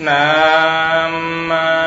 Nam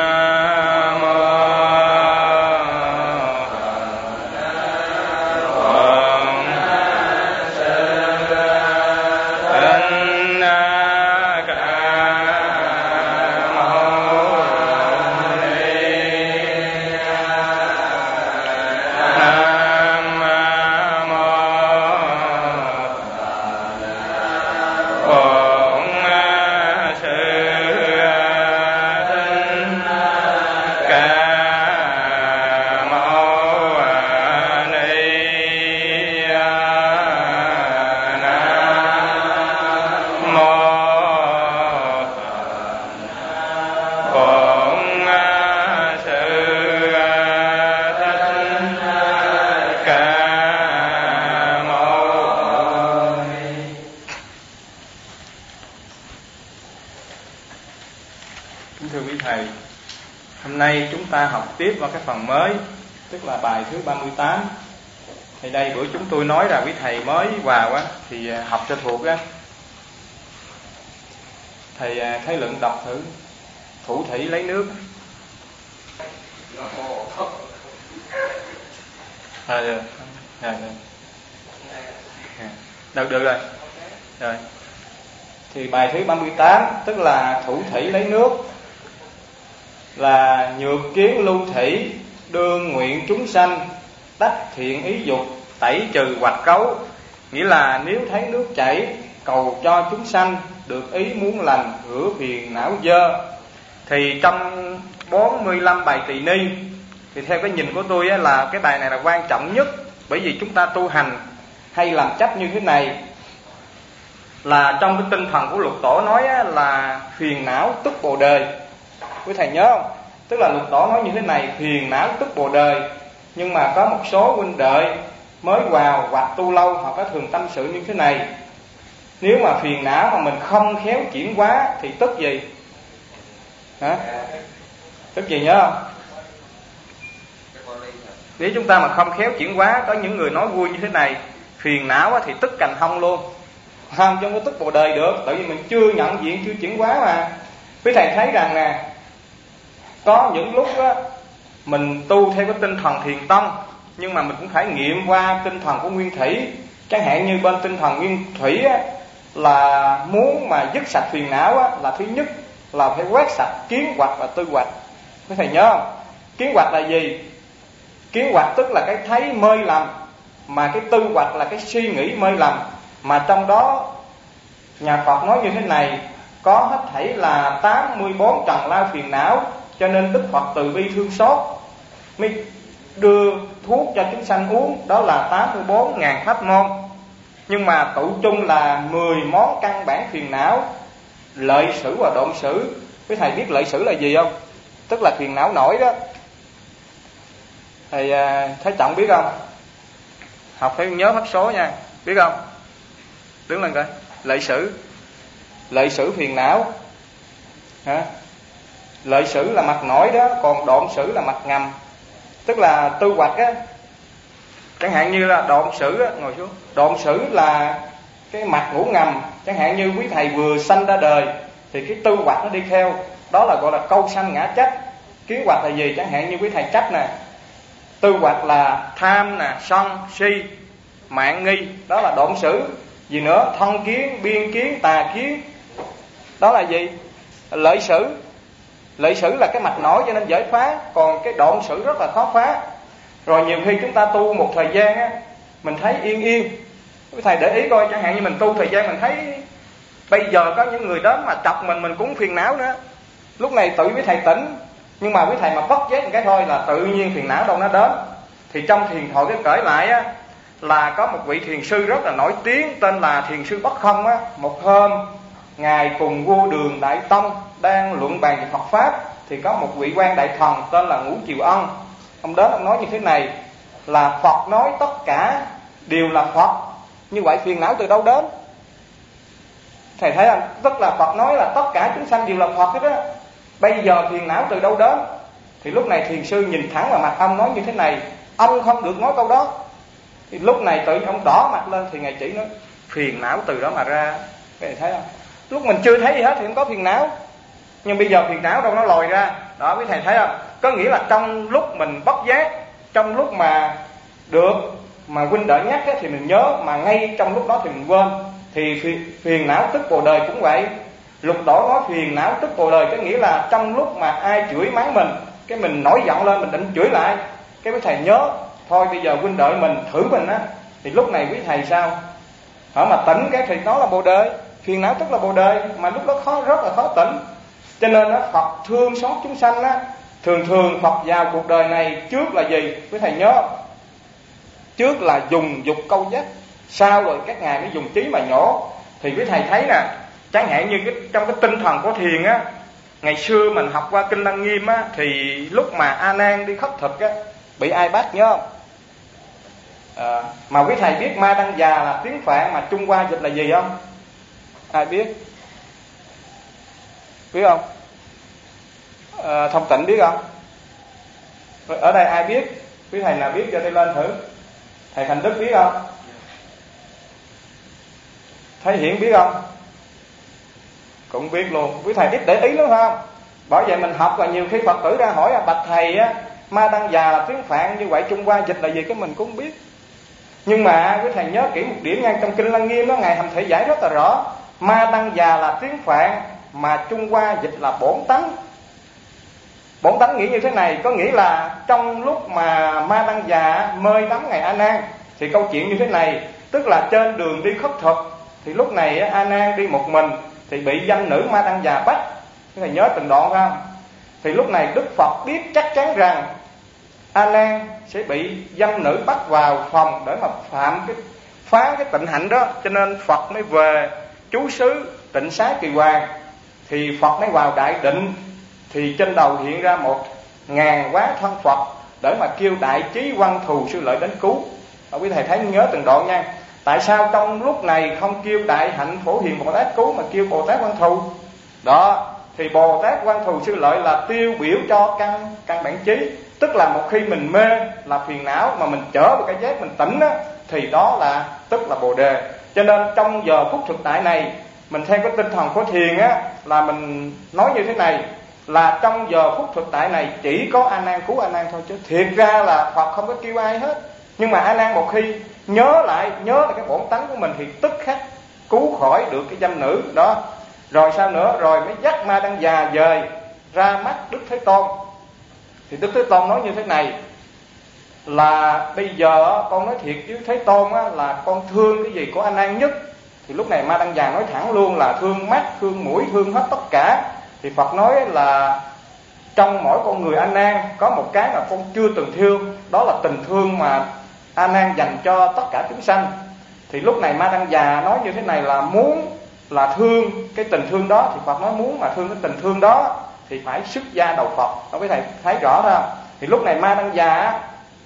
học tiếp vào cái phần mới, tức là bài thứ 38. Thì đây bữa chúng tôi nói là quý thầy mới vào á thì học cho thuộc á. Thầy Thái Lượng đọc thử thủ thủy lấy nước. Được rồi. Rồi. Thì bài thứ 38 tức là thủ thủy lấy nước, là nhược kiến lưu thủy, đương nguyện chúng sanh đắc thiện ý dục, tẩy trừ hoặc cấu. Nghĩa là nếu thấy nước chảy, cầu cho chúng sanh được ý muốn lành, rửa phiền não dơ. Thì trong 45 bài tỳ ni thì theo cái nhìn của tôi á, là cái bài này là quan trọng nhất. Bởi vì chúng ta tu hành hay làm chấp như thế này, là trong cái tinh thần của Lục Tổ nói á, là phiền não tức bồ đề. Quý thầy nhớ không? Tức là Lục Tổ nói như thế này, phiền não tức bồ đề. Nhưng mà có một số huynh đệ mới vào hoặc tu lâu, họ có thường tâm sự như thế này: nếu mà phiền não mà mình không khéo chuyển hóa thì tức gì? Hả? Tức gì nhớ không? Nếu chúng ta mà không khéo chuyển hóa, có những người nói vui như thế này: phiền não thì tức cành hông luôn, không có tức bồ đề được, tại vì mình chưa nhận diện, chưa chuyển hóa mà. Quý thầy thấy rằng nè, có những lúc á, mình tu theo cái tinh thần thiền tông, nhưng mà mình cũng phải nghiệm qua tinh thần của nguyên thủy. Chẳng hạn như bên tinh thần nguyên thủy á, là muốn mà dứt sạch phiền não á, là thứ nhất là phải quét sạch kiến hoạch và tư hoạch. Quý thầy nhớ không? Kiến hoạch là gì? Kiến hoạch tức là cái thấy mê lầm, mà cái tư hoạch là cái suy nghĩ mê lầm. Mà trong đó nhà Phật nói như thế này: có hết thảy là 84 trần lao phiền não, cho nên Đức Phật từ bi thương xót mới đưa thuốc cho chúng sanh uống, đó là 84.000 pháp môn. Nhưng mà tụ chung là 10 món căn bản phiền não: lợi sử và độn sử. Quý thầy biết lợi sử là gì không? Tức là phiền não nổi đó. Thầy Thái Trọng biết không? Học phải nhớ pháp số nha, biết không? Đứng lên coi. Lợi sử. Lợi sử phiền não. Hả? Lợi sử là mặt nổi đó, còn độn sử là mặt ngầm. Tức là tư hoạch á. Chẳng hạn như là độn sử á, ngồi xuống. Độn sử là cái mặt ngủ ngầm. Chẳng hạn như quý thầy vừa sanh ra đời thì cái tư hoạch nó đi theo, đó là gọi là câu sanh ngã trách. Kiến hoạch là gì? Chẳng hạn như quý thầy trách nè, tư hoạch là tham nè, sân, si, mạn nghi, đó là độn sử. Gì nữa? Thân kiến, biên kiến, tà kiến, đó là gì? Lợi sử. Lợi sử là cái mạch nổi cho nên dễ phá, còn cái độn sử rất là khó phá. Rồi nhiều khi chúng ta tu một thời gian á, mình thấy yên yên. Quý thầy để ý coi, chẳng hạn như mình tu thời gian mình thấy bây giờ có những người đến mà chọc mình cũng phiền não nữa. Lúc này tự quý thầy tỉnh, nhưng mà quý thầy mà vất giác một cái thôi là tự nhiên phiền não đâu nó đến. Thì trong thiền thoại cái kể lại á, là có một vị thiền sư rất là nổi tiếng tên là thiền sư Bất Không á. Một hôm ngài cùng vua Đường Đại Tông đang luận bàn về Phật pháp, thì có một vị quan đại thần tên là Ngũ Triều Ân. Ông đến ông nói như thế này là Phật nói tất cả đều là Phật, như vậy phiền não từ đâu đến? Thầy thấy không? Tức là Phật nói là tất cả chúng sanh đều là Phật hết á. Bây giờ phiền não từ đâu đến? Thì lúc này thiền sư nhìn thẳng vào mặt ông nói như thế này: ông không được nói câu đó. Thì lúc này tự nhiên ông đỏ mặt lên, thì ngài chỉ nói phiền não từ đó mà ra. Các thầy thấy không? Lúc mình chưa thấy gì hết thì không có phiền não. Nhưng bây giờ phiền não đâu nó lòi ra. Đó quý thầy thấy không? Có nghĩa là trong lúc mình bất giác, trong lúc mà được mà huynh đỡ nhắc thì mình nhớ, mà ngay trong lúc đó thì mình quên. Thì phiền não tức bồ đề cũng vậy. Lục Tổ nói phiền não tức bồ đề, có nghĩa là trong lúc mà ai chửi mắng mình, cái mình nổi giận lên, mình định chửi lại, cái quý thầy nhớ thôi bây giờ huynh đợi mình thử mình á, thì lúc này quý thầy sao hả mà tỉnh cái thì nó là bồ đề. Phiền não tức là bồ đề, mà lúc đó rất là khó tỉnh. Cho nên đó, Phật thương xót chúng sanh á, thường Phật vào cuộc đời này trước là gì quý thầy nhớ? Trước là dùng dục câu dắt, sau rồi các ngài mới dùng trí mà nhổ. Thì quý thầy thấy nè, chẳng hạn như trong cái tinh thần của thiền á, ngày xưa mình học qua kinh Lăng Nghiêm á, thì lúc mà A Nan đi khất thực á, bị ai bắt nhớ không? Mà quý thầy biết Ma Đăng Già là tiếng Phạn, mà Trung Hoa dịch là gì không? Ai biết? Biết không? Thông Tịnh biết không? Ở đây ai biết? Quý thầy nào biết cho tôi lên thử. Thầy Thành Đức biết không? Thầy Hiển biết không? Cũng biết luôn. Quý thầy ít để ý lắm không? Bởi vậy mình học là nhiều khi Phật tử ra hỏi bạch thầy á, Ma Đăng Già là tiếng Phạn, như vậy Trung Hoa dịch là gì, cái mình cũng biết. Nhưng mà quý thầy nhớ kỹ một điểm nha, trong kinh Lăng Nghiêm đó ngài Hành Thể giải rất là rõ. Ma Đăng Già là tiếng Phạn, mà Trung Hoa dịch là bổn tánh. Bổn tánh nghĩ như thế này, có nghĩa là trong lúc mà Ma Đăng Già mời đắm ngài A Nan, thì câu chuyện như thế này, tức là trên đường đi khất thực, thì lúc này A Nan đi một mình, thì bị dâm nữ Ma Đăng Già bắt. Quý thầy nhớ từng đoạn không? Thì lúc này Đức Phật biết chắc chắn rằng A Nan sẽ bị dâm nữ bắt vào phòng để mà phá cái tịnh hạnh đó, cho nên Phật mới về trú xứ Tịnh Xá Kỳ Hoàng. Thì Phật mới vào đại định, thì trên đầu hiện ra 1000 hóa thân Phật để mà kêu Đại Trí Văn Thù Sư Lợi đến cứu. Quý thầy thấy nhớ từng đoạn nha. Tại sao trong lúc này không kêu Đại Hạnh Phổ Hiền Bồ Tát cứu mà kêu Bồ Tát Văn Thù? Đó, thì Bồ Tát Văn Thù Sư Lợi là tiêu biểu cho căn bản trí. Tức là một khi mình mê là phiền não, mà mình trở về cái giác mình tỉnh á, thì đó là tức là bồ đề. Cho nên trong giờ phút thực tại này, mình theo cái tinh thần của thiền á, là mình nói như thế này, là trong giờ phút thực tại này chỉ có A Nan cứu A Nan thôi, chứ thiệt ra là Phật không có kêu ai hết. Nhưng mà A Nan một khi nhớ lại cái bổn tánh của mình, thì tức khắc cứu khỏi được cái dâm nữ đó. Rồi sao nữa? Rồi mới dắt Ma Đăng Già về ra mắt Đức Thế Tôn. Thì Đức Thế Tôn nói như thế này, là bây giờ con nói thiệt với Thế Tôn á, là con thương cái gì của A Nan nhất. Thì lúc này Ma Đăng Già nói thẳng luôn là thương mắt, thương mũi, thương hết tất cả. Thì Phật nói là trong mỗi con người A Nan có một cái mà con chưa từng thương, đó là tình thương mà A Nan dành cho tất cả chúng sanh. Thì lúc này Ma Đăng Già nói như thế này, là muốn là thương cái tình thương đó, thì Phật nói muốn mà thương cái tình thương đó thì phải xuất gia đầu Phật. Đó quý thầy thấy rõ ra. Thì lúc này Ma Đăng Già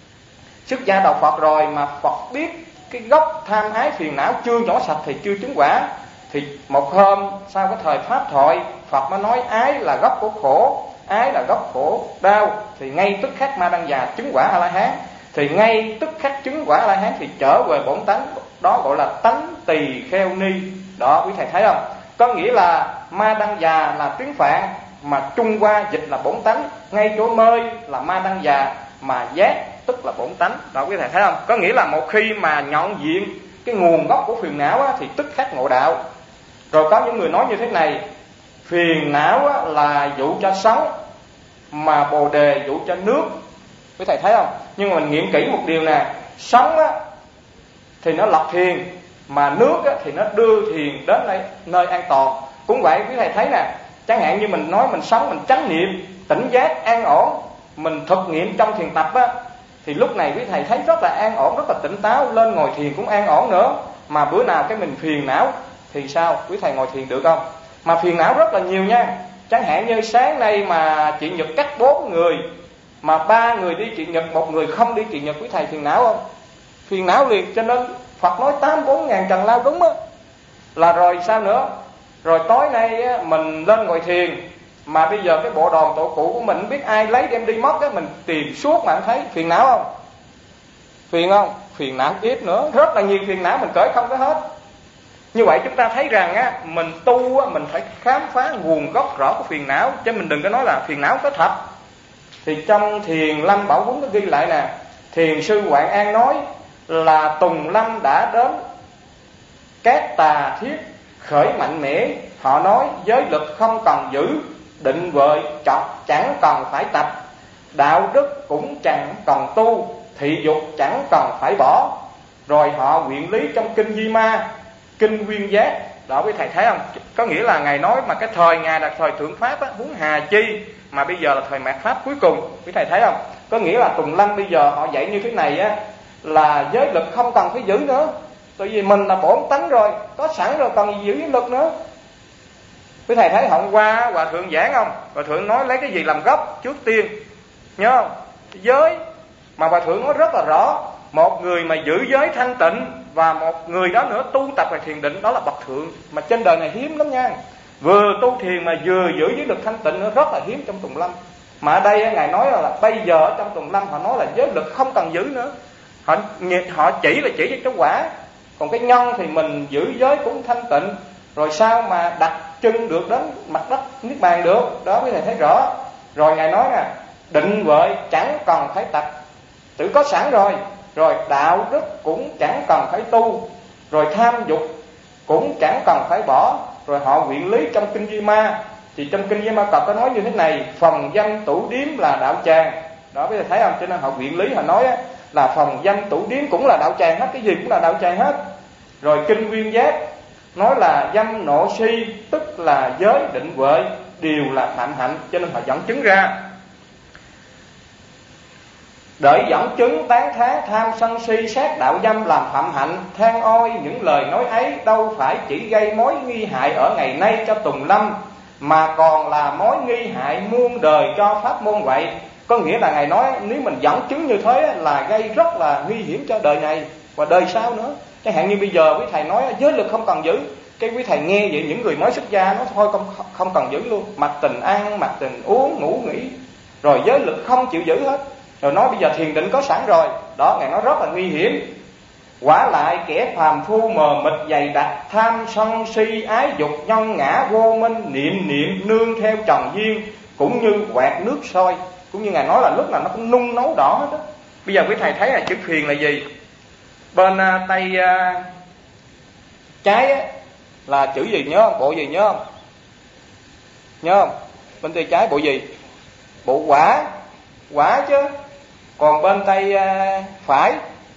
xuất gia đầu Phật rồi, mà Phật biết cái gốc tham ái phiền não chưa nhỏ sạch thì chưa chứng quả. Thì một hôm sau cái thời Pháp thoại, Phật mới nói ái là gốc của khổ, ái là gốc khổ đau. Thì ngay tức khắc Ma Đăng Già chứng quả A-la-hán. Thì ngay tức khắc chứng quả A-la-hán thì trở về bổn tánh, đó gọi là tánh tỳ kheo ni. Đó quý thầy thấy không? Có nghĩa là Ma Đăng Già là tiếng Phạn, mà Trung Hoa dịch là bổn tánh. Ngay chỗ mơi là Ma Đăng Già, mà giác tức là bổn tánh. Đó quý thầy thấy không? Có nghĩa là một khi mà nhận diện cái nguồn gốc của phiền não á, thì tức khắc ngộ đạo. Rồi có những người nói như thế này, phiền não á, là dụ cho sống, mà bồ đề dụ cho nước. Quý thầy thấy không? Nhưng mà mình nghiệm kỹ một điều nè, sống á, thì nó lập thiền, mà nước á, thì nó đưa thiền đến nơi an toàn. Cũng vậy quý thầy thấy nè, chẳng hạn như mình nói mình sống, mình chánh niệm, tỉnh giác, an ổn, mình thực nghiệm trong thiền tập á, thì lúc này quý thầy thấy rất là an ổn, rất là tỉnh táo, lên ngồi thiền cũng an ổn nữa. Mà bữa nào cái mình phiền não thì sao? Quý thầy ngồi thiền được không? Mà phiền não rất là nhiều nha. Chẳng hạn như sáng nay mà chị Nhật cắt 4 người, mà 3 người đi chị Nhật, 1 người không đi chị Nhật, quý thầy phiền não không? Phiền não liền. Cho nên Phật nói 84.000 trần lao đúng á. Là rồi sao nữa? Rồi tối nay á, mình lên ngồi thiền, mà bây giờ cái bộ đòn tổ cụ của mình không biết ai lấy đem đi mất á, mình tìm suốt mà không thấy. Phiền não không? Phiền không? Phiền não ít nữa, rất là nhiều phiền não mình cởi không có hết. Như vậy chúng ta thấy rằng á, mình tu á, mình phải khám phá nguồn gốc rõ của phiền não, chứ mình đừng có nói là phiền não có thật. Thì trong Thiền Lâm Bảo Huấn có ghi lại nè, Thiền sư Quảng An nói là Tùng Lâm đã đến các tà thiết khởi mạnh mẽ, họ nói giới lực không cần giữ, định vợi chẳng cần phải tập, đạo đức cũng chẳng cần tu, thị dục chẳng cần phải bỏ. Rồi họ nguyện lý trong kinh Di Ma, kinh Nguyên Giác. Đó quý thầy thấy không? Có nghĩa là Ngài nói mà cái thời Ngài là thời thượng Pháp á, huống hà chi mà bây giờ là thời mạt Pháp cuối cùng. Quý thầy thấy không? Có nghĩa là Tùng Lâm bây giờ họ dạy như thế này á, là giới lực không cần phải giữ nữa. Tại vì mình là bổn tánh rồi, có sẵn rồi, cần gì giữ giới lực nữa. Quý thầy thấy hôm qua Hòa Thượng giảng không? Hòa Thượng nói lấy cái gì làm gốc trước tiên, nhớ không? Giới mà Hòa Thượng nói rất là rõ. Một người mà giữ giới thanh tịnh và một người đó nữa tu tập về thiền định, đó là bậc thượng, mà trên đời này hiếm lắm nha. Vừa tu thiền mà vừa giữ giới lực thanh tịnh nữa, rất là hiếm trong Tùng Lâm. Mà ở đây Ngài nói là bây giờ ở trong Tùng Lâm họ nói là giới lực không cần giữ nữa. Họ chỉ là chỉ cho cái quả, còn cái nhân thì mình giữ giới cũng thanh tịnh, rồi sao mà đặt chân được đến mặt đất niết bàn được. Đó quý thầy thấy rõ. Rồi Ngài nói nè, định vợi chẳng cần phải tập, tự có sẵn rồi. Rồi đạo đức cũng chẳng cần phải tu, rồi tham dục cũng chẳng cần phải bỏ. Rồi họ nguyện lý trong kinh Di Ma, thì trong kinh Di Ma Cập có nói như thế này: phòng dâm tủ điếm là đạo tràng. Đó bây giờ thấy không? Cho nên họ nguyện lý họ nói là phòng dâm tủ điếm cũng là đạo tràng hết, cái gì cũng là đạo tràng hết. Rồi kinh Nguyên Giác nói là dâm nộ si tức là giới định vợi đều là phạm hạnh, cho nên họ dẫn chứng ra. Đợi dẫn chứng tán thán tham sân si sát đạo dâm làm phạm hạnh, than ôi những lời nói ấy đâu phải chỉ gây mối nghi hại ở ngày nay cho Tùng Lâm, mà còn là mối nghi hại muôn đời cho pháp môn vậy. Có nghĩa là Ngài nói nếu mình dẫn chứng như thế là gây rất là nguy hiểm cho đời này và đời sau nữa. Chẳng hạn như bây giờ quý thầy nói giới lực không cần giữ, cái quý thầy nghe vậy những người mới xuất gia nói thôi không cần giữ luôn, mặc tình ăn, mặc tình uống, ngủ nghỉ, rồi giới lực không chịu giữ hết. Rồi nói bây giờ thiền định có sẵn rồi. Đó, Ngài nói rất là nguy hiểm. Quả lại kẻ phàm phu mờ mịt dày đặc, tham sân si ái dục nhân ngã vô minh, niệm nương theo trần duyên, cũng như quạt nước sôi. Cũng như Ngài nói là lúc nào nó cũng nung nấu đỏ hết đó. Bây giờ quý thầy thấy là chữ phiền là gì? Bên tay trái á, là chữ gì nhớ không? Bộ gì nhớ không? Nhớ không? Bên tay trái bộ gì? Bộ quả. Quả chứ. Còn bên tay phải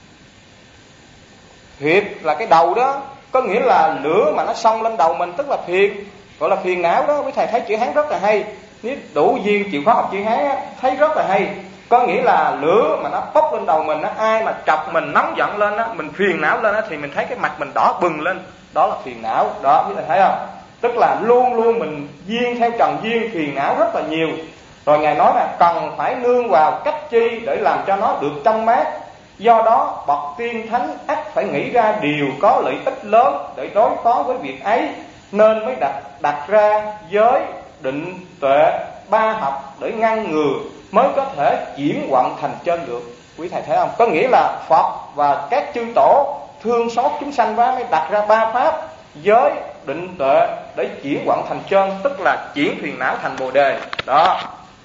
huyệt là cái đầu đó, có nghĩa là lửa mà nó xông lên đầu mình, tức là phiền, gọi là phiền não đó. Quý thầy thấy chữ Hán rất là hay, nếu đủ duyên chịu khó học chữ Hán á, thấy rất là hay. Có nghĩa là lửa mà nó bốc lên đầu mình á, ai mà chọc mình nóng giận lên á, mình phiền não lên á, thì mình thấy cái mặt mình đỏ bừng lên, đó là phiền não. Đó quý thầy thấy không? Tức là luôn luôn mình duyên theo trần duyên, phiền não rất là nhiều. Rồi Ngài nói là cần phải nương vào cách chi để làm cho nó được trong mát. Do đó bậc tiên thánh ắt phải nghĩ ra điều có lợi ích lớn để đối phó với việc ấy, nên mới đặt ra giới, định, tuệ, ba học để ngăn ngừa, mới có thể chuyển vận thành chân được. Quý thầy thấy không? Có nghĩa là Phật và các chư tổ thương xót chúng sanh quá mới đặt ra ba pháp: giới, định, tuệ để chuyển vận thành chân, tức là chuyển phiền não thành bồ đề. Đó.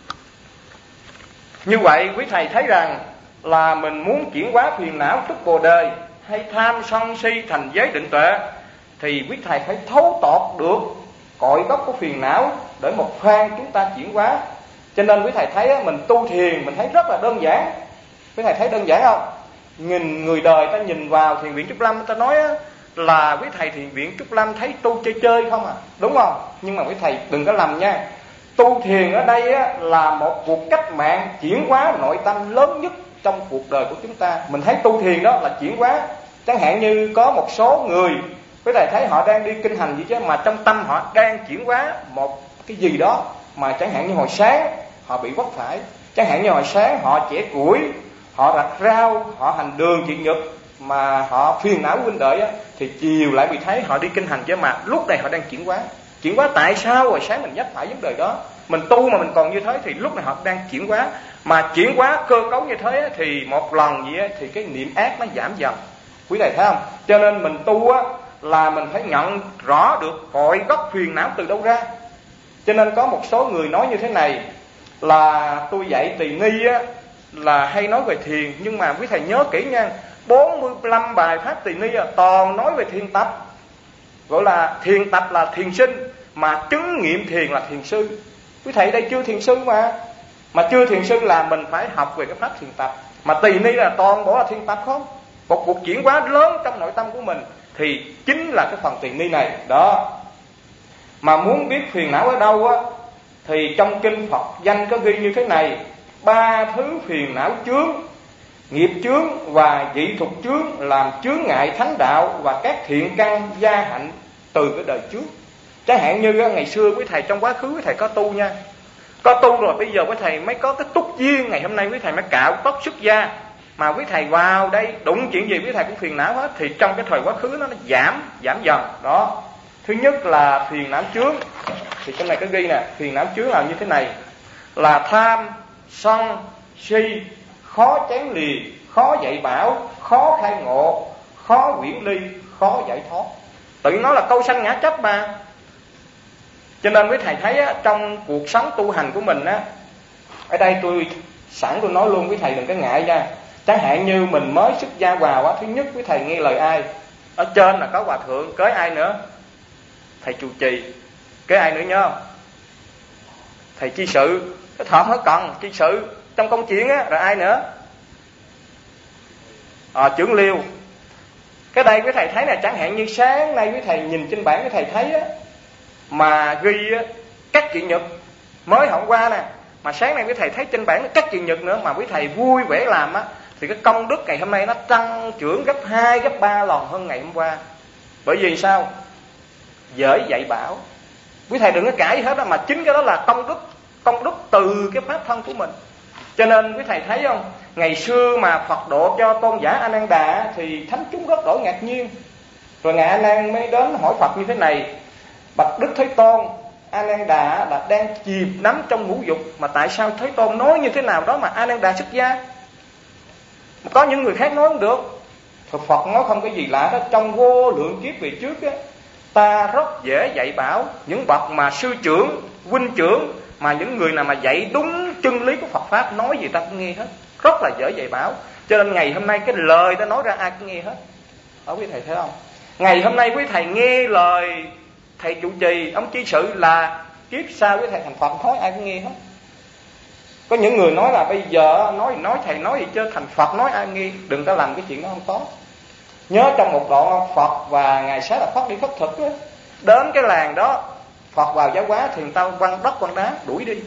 Như vậy quý thầy thấy rằng là mình muốn chuyển hóa phiền não tức bồ đề, hay tham sân si thành giới định tuệ, thì quý thầy phải thấu tọt được cội gốc của phiền não để một phan chúng ta chuyển hóa. Cho nên quý thầy thấy mình tu thiền mình thấy rất là đơn giản. Quý thầy thấy đơn giản không? Nhìn người đời ta nhìn vào thiền viện Trúc Lâm, ta nói là quý thầy thiền viện Trúc Lâm thấy tu chơi chơi không à, đúng không? Nhưng mà quý thầy đừng có lầm nha. Tu thiền ở đây là một cuộc cách mạng chuyển hóa nội tâm lớn nhất trong cuộc đời của chúng ta. Mình thấy tu thiền đó là chuyển hóa. Chẳng hạn như có một số người, quý thầy thấy họ đang đi kinh hành gì chứ, mà trong tâm họ đang chuyển hóa một cái gì đó. Mà chẳng hạn như hồi sáng họ bị vấp phải, chẳng hạn như hồi sáng họ chẻ củi, họ rặt rau, họ hành đường chuyện nhật, mà họ phiền não huynh đệ thì chiều lại bị thấy họ đi kinh hành chứ, mà lúc này họ đang chuyển hóa. Chuyển hóa tại sao? Hồi sáng mình nhắc phải vấn đề đó. Mình tu mà mình còn như thế thì lúc này họ đang chuyển hóa. Mà chuyển hóa cơ cấu như thế thì một lần gì thì cái niệm ác nó giảm dần. Quý thầy thấy không? Cho nên mình tu là mình phải nhận rõ được cội gốc phiền não từ đâu ra. Cho nên có một số người nói như thế này, là tôi dạy tỳ ni á là hay nói về thiền, nhưng mà quý thầy nhớ kỹ nha, 45 bài pháp tỳ ni toàn nói về thiền tập. Gọi là thiền tập là thiền sinh, mà chứng nghiệm thiền là thiền sư. Quý thầy đây chưa thiền sư mà chưa thiền sư là mình phải học về cái pháp thiền tập. Mà tỳ ni là toàn bộ là thiền tập không. Một cuộc chuyển hóa lớn trong nội tâm của mình thì chính là cái phần tỳ ni này đó. Mà muốn biết phiền não ở đâu á, thì trong kinh Phật danh có ghi như thế này: 3 thứ phiền não chướng, nghiệp chướng và dị thục chướng, làm chướng ngại thánh đạo và các thiện căn gia hạnh từ cái đời trước. Chẳng hạn như ngày xưa quý thầy trong quá khứ quý thầy có tu nha, có tu rồi bây giờ quý thầy mới có cái túc duyên, ngày hôm nay quý thầy mới cạo tóc xuất gia. Mà quý thầy vào đây đụng chuyện gì quý thầy cũng phiền não hết, thì trong cái thời quá khứ nó giảm dần đó. Thứ nhất là phiền não chướng, thì trong này có ghi nè, phiền não chướng là như thế này: là tham, sân, si, khó chán lìa, khó dạy bảo, khó khai ngộ, khó quyển ly, khó giải thoát. Tự nó là câu sanh ngã chấp mà. Cho nên quý thầy thấy á, trong cuộc sống tu hành của mình á, ở đây tôi nói luôn, quý thầy đừng có ngại nha. Chẳng hạn như mình mới xuất gia vào á, thứ nhất quý thầy nghe lời ai? Ở trên là có hòa thượng, kế ai nữa? Thầy trụ trì. Kế ai nữa nhớ không? Thầy chi sự. Cái thọ mới cần chi sự trong công chuyện á, rồi ai nữa? Trưởng liêu. Cái đây quý thầy thấy là chẳng hạn như sáng nay quý thầy nhìn trên bảng quý thầy thấy á, mà ghi á, các chuyện nhật mới hôm qua nè, mà sáng nay quý thầy thấy trên bảng các chuyện nhật nữa, mà quý thầy vui vẻ làm á, thì cái công đức ngày hôm nay nó tăng trưởng gấp 2, gấp 3 lần hơn ngày hôm qua. Bởi vì sao? Dễ dạy bảo. Quý thầy đừng có cãi hết á, mà chính cái đó là công đức từ cái pháp thân của mình. Cho nên quý thầy thấy không, ngày xưa mà Phật độ cho tôn giả A Nan Đà thì thánh chúng rất đổi ngạc nhiên. Rồi ngài A Nan mới đến hỏi Phật như thế này: bạch Đức Thế Tôn, A Nan Đà là đang chìm đắm trong ngũ dục, mà tại sao Thế Tôn nói như thế nào đó mà A Nan Đà xuất gia? Có những người khác nói không được. Thì Phật nói không có gì lạ đó, trong vô lượng kiếp về trước á, ta rất dễ dạy bảo những bậc mà sư trưởng, huynh trưởng, mà những người nào mà dạy đúng chân lý của Phật pháp, nói gì ta cũng nghe hết, rất là dễ dạy bảo. Cho nên ngày hôm nay cái lời ta nói ra ai cũng nghe hết. Đó quý thầy thấy không? Ngày hôm nay quý thầy nghe lời thầy trụ trì, ông chí sự, là kiếp sau quý thầy thành Phật nói ai cũng nghe hết. Có những người nói là bây giờ nói thầy nói gì chứ thành Phật nói ai nghe. Đừng có làm cái chuyện đó, không có. Nhớ trong một đoạn Phật và Ngài Xá Lợi Phất đi khất thực đó, đến cái làng đó Phật vào giáo hóa thì người ta quăng đất quăng đá đuổi đi.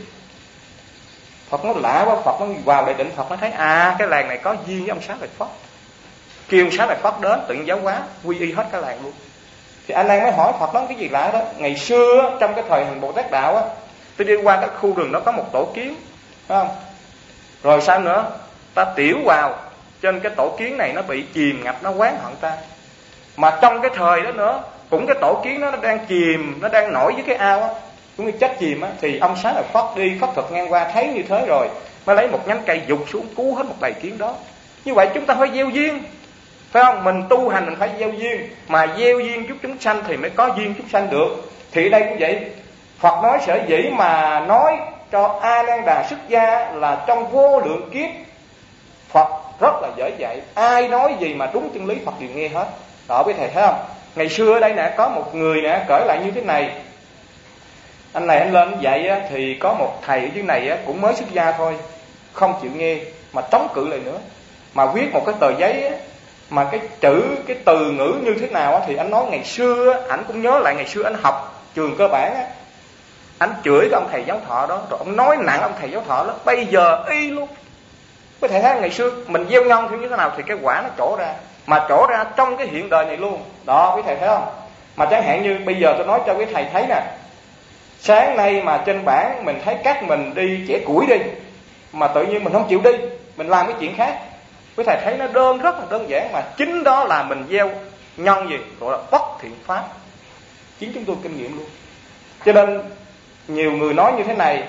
Phật nói lạ quá, Phật mới vào đại định, Phật mới thấy cái làng này có duyên với ông Xá Lợi Phất, kêu ông Xá Lợi Phất đến tự giáo hóa quy y hết cả làng luôn. Thì anh em mới hỏi Phật nói cái gì lạ đó. Ngày xưa trong cái thời hành Bồ Tát đạo á, tôi đi qua cái khu rừng đó có một tổ kiến, phải không? Rồi sao nữa? Ta tiểu vào trên cái tổ kiến này, nó bị chìm ngập, nó quán hận ta. Mà trong cái thời đó nữa, cũng cái tổ kiến nó đang chìm, nó đang nổi với cái ao á, cũng như chết chìm á, thì ông Xá Lợi Phất đi khất thực ngang qua thấy như thế rồi mới lấy một nhánh cây giục xuống cứu hết một bầy kiến đó. Như vậy chúng ta phải gieo duyên, phải không? Mình tu hành mình phải gieo duyên, mà gieo duyên giúp chúng sanh thì mới có duyên chúng sanh được. Thì đây cũng vậy, Phật nói sở dĩ mà nói cho A Nan Đà xuất gia là trong vô lượng kiếp Phật rất là dễ dạy, ai nói gì mà đúng chân lý Phật đều nghe hết. Đó quý thầy thấy không? Ngày xưa ở đây nè, có một người nè kể lại như thế này. Anh này anh lên dạy á, thì có một thầy ở dưới này á, cũng mới xuất gia thôi, không chịu nghe mà chống cự lại nữa, mà viết một cái tờ giấy á, mà cái chữ, cái từ ngữ như thế nào á, thì anh nói ngày xưa á, anh cũng nhớ lại ngày xưa anh học trường cơ bản á, anh chửi cái ông thầy giáo thọ đó, rồi ông nói nặng ông thầy giáo thọ đó, bây giờ y luôn. Có thể thấy ngày xưa mình gieo nhân theo như thế nào thì cái quả nó trổ ra, mà trổ ra trong cái hiện đời này luôn. Đó quý thầy thấy không? Mà chẳng hạn như bây giờ tôi nói cho quý thầy thấy nè, sáng nay mà trên bảng mình thấy các mình đi chẻ củi đi, mà tự nhiên mình không chịu đi, mình làm cái chuyện khác. Quý thầy thấy nó rất là đơn giản, mà chính đó là mình gieo nhân gì? Gọi là bất thiện pháp. Chính chúng tôi kinh nghiệm luôn. Cho nên nhiều người nói như thế này,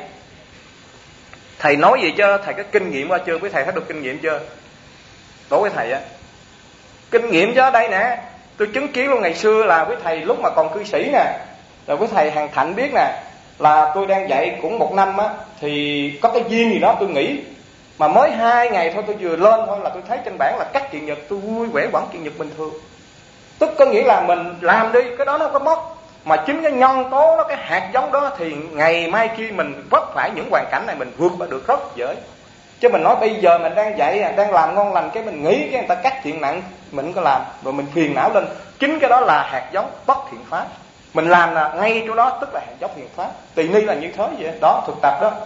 thầy nói gì cho thầy có kinh nghiệm qua chưa? Quý thầy thấy được kinh nghiệm chưa? Đối với thầy á, kinh nghiệm cho đây nè, Tôi chứng kiến luôn ngày xưa là quý thầy lúc mà còn cư sĩ nè, rồi quý thầy Hàng Thạnh biết nè, là tôi đang dạy cũng 1 năm á, thì có cái duyên gì đó tôi nghĩ, mà mới 2 ngày thôi tôi vừa lên thôi là tôi thấy trên bảng là cắt kiện nhật, tôi vui vẻ quẳng kiện nhật bình thường. Tức có nghĩa là mình làm đi, cái đó nó không có mất, mà chính cái nhân tố đó, cái hạt giống đó thì ngày mai khi mình vấp phải những hoàn cảnh này mình vượt qua được rất dễ. Chứ mình nói bây giờ mình đang dạy, đang làm ngon lành, cái mình nghĩ cái người ta cắt chuyện nặng mình có làm, rồi mình phiền não lên, chính cái đó là hạt giống bất thiện pháp. Mình làm là ngay chỗ đó tức là hạt giống thiện pháp. Tỳ ni là như thế vậy đó, thực tập đó.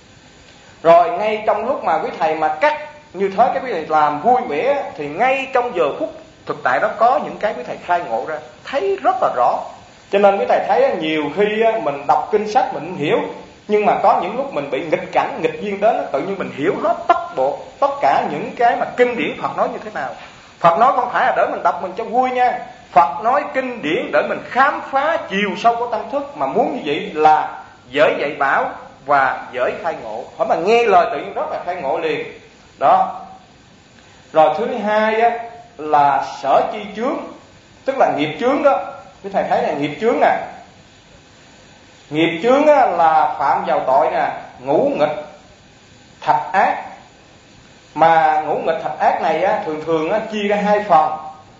Rồi ngay trong lúc mà quý thầy mà cắt như thế, cái quý thầy làm vui vẻ, thì ngay trong giờ phút thực tại đó có những cái quý thầy khai ngộ ra, thấy rất là rõ. Cho nên quý thầy thấy nhiều khi mình đọc kinh sách mình không hiểu, nhưng mà có những lúc mình bị nghịch cảnh, nghịch duyên đến, tự nhiên mình hiểu hết tất cả những cái mà kinh điển Phật nói như thế nào. Phật nói không phải là để mình đọc mình cho vui nha. Phật nói kinh điển để mình khám phá chiều sâu của tâm thức, mà muốn như vậy là dễ dạy bảo và dễ khai ngộ. Hỏi mà nghe lời tự nhiên rất là khai ngộ liền. Đó. Rồi thứ hai á, là sở chi chướng, tức là nghiệp chướng đó. Quý thầy thấy là nghiệp chướng nè. Nghiệp chướng á, là phạm vào tội nè, ngũ nghịch, thập ác. Mà ngũ nghịch thập ác này á, thường á, chia ra 2 phần,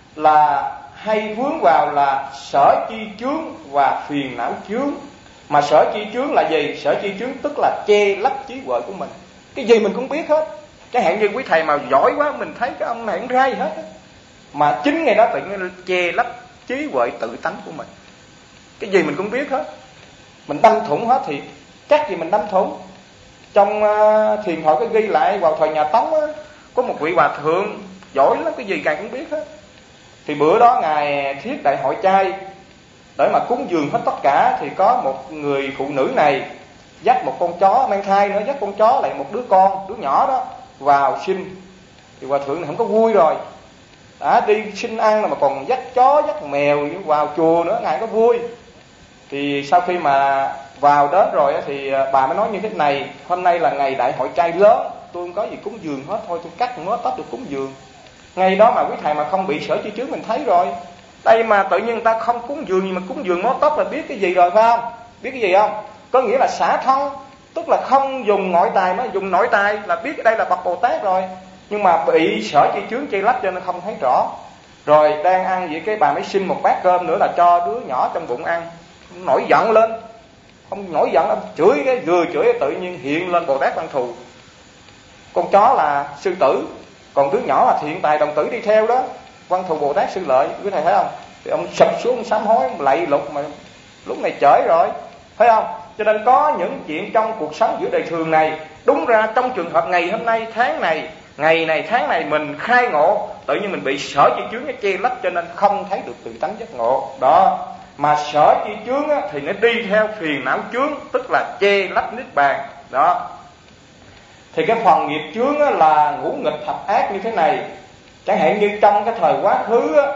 là hay vướng vào là sở chi chướng và phiền não chướng. Mà sở chi chướng là gì? Sở chi chướng tức là che lấp trí huệ của mình, cái gì mình cũng biết hết. Chẳng hạn như quý thầy mà giỏi quá, mình thấy cái ông này cũng rai hết á, mà chính ngày đó tự nhiên che lấp trí huệ tự tánh của mình, cái gì mình cũng biết hết, mình đâm thủng hết. Thì chắc gì mình đâm thủng. Trong thiền hội có ghi lại vào thời nhà Tống á, có một vị hòa thượng giỏi lắm, cái gì ngài cũng biết hết. Thì bữa đó ngài thiết đại hội chay để mà cúng dường hết tất cả, thì có một người phụ nữ này dắt một con chó mang thai nữa, dắt con chó lại một đứa con, đứa nhỏ đó vào sinh. Thì hòa thượng này không có vui rồi, đã đi xin ăn mà còn dắt chó dắt mèo vào chùa nữa, ngài có vui. Thì sau khi mà vào đến rồi thì bà mới nói như thế này: hôm nay là ngày đại hội chay lớn, tôi không có gì cúng dường hết, thôi tôi cắt mớ tóc được cúng dường. Ngay đó mà quý thầy mà không bị sở chi chướng mình thấy rồi. Đây mà tự nhiên người ta không cúng dường gì mà cúng dường mớ tóc là biết cái gì rồi, phải không? Biết cái gì không? Có nghĩa là xả thân, tức là không dùng ngoại tài mà dùng nội tài, là biết đây là bậc Bồ Tát rồi. Nhưng mà bị sở chi chướng che lấp cho nên không thấy rõ. Rồi đang ăn vậy cái bà mới xin một bát cơm nữa là cho đứa nhỏ trong bụng ăn. Nổi giận lên, không nổi giận lắm, chửi cái vừa chửi tự nhiên hiện lên Bồ Tát Văn Thù. Con chó là sư tử, còn đứa nhỏ là thiện tài đồng tử đi theo đó, Văn Thù Bồ Tát Sư Lợi, quý thầy thấy không? Thì ông sụp xuống sám hối lạy lục, mà lúc này chới rồi, thấy không? Cho nên có những chuyện trong cuộc sống giữa đời thường này, đúng ra trong trường hợp ngày hôm nay, tháng này, ngày này, tháng này mình khai ngộ, tự nhiên mình bị sở chi chướng nó che lấp cho nên không thấy được tự tánh giác ngộ đó. Mà sở chi chướng á, thì nó đi theo phiền não chướng, tức là che lấp niết bàn đó. Thì cái phần nghiệp chướng á, là ngũ nghịch thập ác như thế này. Chẳng hạn như trong cái thời quá khứ á,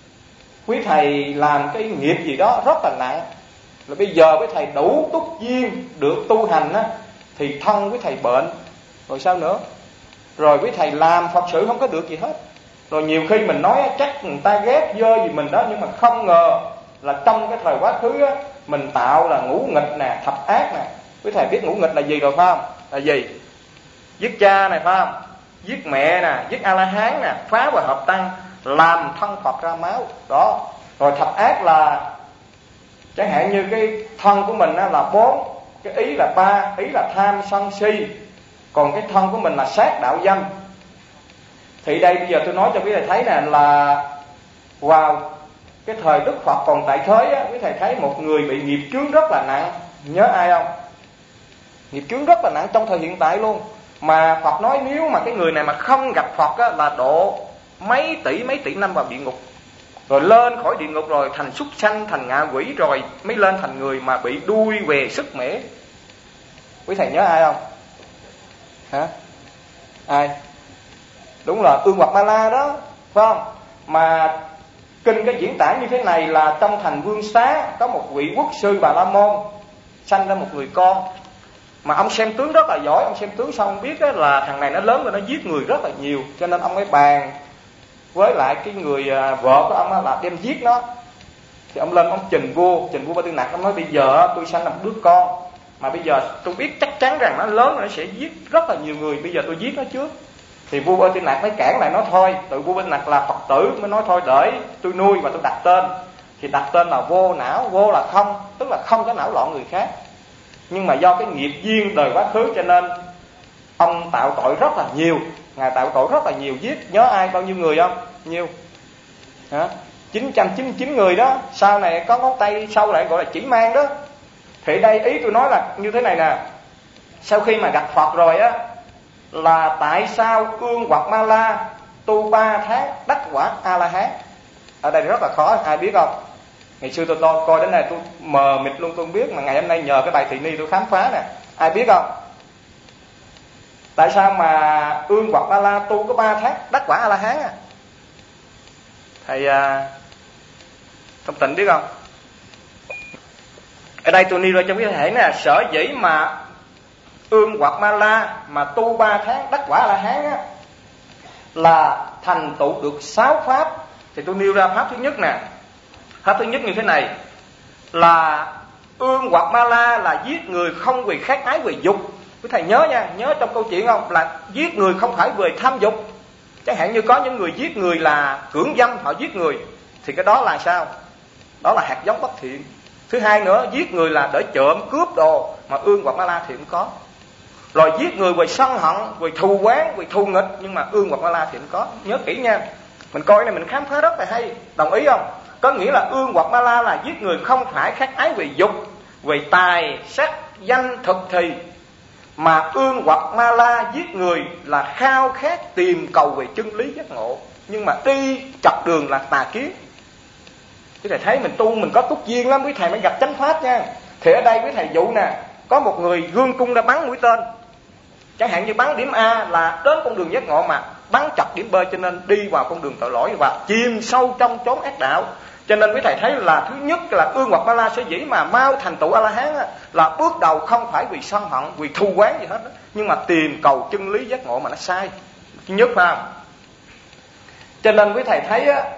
quý thầy làm cái nghiệp gì đó rất là nặng, là bây giờ quý thầy đủ túc duyên được tu hành á, thì thân quý thầy bệnh, rồi sao nữa? Rồi quý thầy làm Phật sự không có được gì hết. Rồi nhiều khi mình nói chắc người ta ghét dơ gì mình đó, nhưng mà không ngờ là trong cái thời quá khứ á, mình tạo là ngũ nghịch nè, thập ác nè. Quý thầy biết ngũ nghịch là gì rồi phải không? Là gì? Giết cha này phải không? Giết mẹ nè, giết A-la-hán nè, phá và hợp tăng, làm thân Phật ra máu đó. Rồi thập ác là chẳng hạn như cái thân của mình là 4, cái ý là 3, ý là tham sân si, còn cái thân của mình là sát đạo dâm. Thì đây bây giờ tôi nói cho quý thầy thấy nè, là vào cái thời Đức Phật còn tại thế á, quý thầy thấy một người bị nghiệp chướng rất là nặng. Nhớ ai không? Nghiệp chướng rất là nặng trong thời hiện tại luôn. Mà Phật nói nếu mà cái người này mà không gặp Phật á, là độ mấy tỷ năm vào địa ngục, rồi lên khỏi địa ngục rồi thành súc sanh, thành ngạ quỷ, rồi mới lên thành người mà bị đuôi về sức mẻ. Quý thầy nhớ ai không? Hả? Ai? Đúng là Ương Hoặc Ma La đó, phải không? Mà kinh cái diễn tả như thế này là trong thành Vương Xá có một vị quốc sư Bà La Môn sanh ra một người con. Mà ông xem tướng rất là giỏi, ông xem tướng xong biết là thằng này nó lớn rồi, nó giết người rất là nhiều, cho nên ông mới bàn với lại cái người vợ của ông là đem giết nó. Thì ông lên ông trình vua Ba Tư Nặc, ông nói bây giờ tôi sanh là một đứa con mà bây giờ tôi biết chắc chắn rằng nó lớn rồi nó sẽ giết rất là nhiều người, bây giờ tôi giết nó trước. Thì vua Ba Tư Nặc mới cản lại, nói thôi, tự vua Ba Tư Nặc là Phật tử mới nói thôi để tôi nuôi và tôi đặt tên. Thì đặt tên là Vô Não, vô là không, tức là không có não loạn người khác. Nhưng mà do cái nghiệp duyên đời quá khứ cho nên ông tạo tội rất là nhiều. Ngài tạo tội rất là nhiều, giết nhớ ai bao nhiêu người không? Nhiều 999 người đó. Sau này có ngón tay sâu lại gọi là chỉ mang đó. Thì đây ý tôi nói là như thế này nè, sau khi mà gặp Phật rồi á, là tại sao Ương Hoặc Ma La tu 3 tháng đắc quả A-la-hán? Ở đây rất là khó, ai biết không? Ngày xưa tôi coi đến này tôi mờ mịt luôn, tôi không biết, mà ngày hôm nay nhờ cái bài thị ni tôi khám phá nè. Ai biết không? Tại sao mà Ương Hoặc Ma La tu có 3 tháng đắc quả A-la-hán à? Thầy Thông Tịnh biết không? Ở đây tôi nêu ra trong cái thể nè, sở dĩ mà Ương Hoặc Ma La mà tu 3 tháng đắc quả A-la-hán á, là thành tựu được 6 pháp. Thì tôi nêu ra pháp thứ nhất nè. Pháp thứ nhất như thế này, là Ương Hoặc Ma La là giết người không vì khát ái về dục. Quý thầy nhớ nha, nhớ trong câu chuyện không, là giết người không phải về tham dục. Chẳng hạn như có những người giết người là cưỡng dâm, họ giết người, thì cái đó là sao? Đó là hạt giống bất thiện. Thứ hai nữa, giết người là để trộm cướp đồ, mà Ương Hoặc Ma La thì cũng có. Rồi giết người vì sân hận, vì thù oán, vì thù nghịch, nhưng mà Ương Hoặc Ma La thì cũng có. Nhớ kỹ nha, mình coi này mình khám phá rất là hay. Đồng ý không? Có nghĩa là Ương Hoặc Ma La là giết người không phải khát ái về dục, về tài, sắc, danh, thực thì, mà Ương Hoặc Ma La giết người là khao khát tìm cầu về chân lý giác ngộ, nhưng mà đi chọc đường là tà kiến. Quý thầy thấy mình tu mình có túc duyên lắm, quý thầy mới gặp chánh pháp nha. Thì ở đây quý thầy dụ nè, có một người gương cung ra bắn mũi tên, chẳng hạn như bắn điểm A là đến con đường giác ngộ, mà bắn chọc điểm B cho nên đi vào con đường tội lỗi và chìm sâu trong chốn ác đạo. Cho nên quý thầy thấy là thứ nhất là Ương Hoặc Ma La sở dĩ mà mau thành tựu A-la-hán là bước đầu không phải vì sân hận, vì thù oán gì hết, nhưng mà tìm cầu chân lý giác ngộ mà nó sai. Thứ nhất phải không? Cho nên quý thầy thấy á,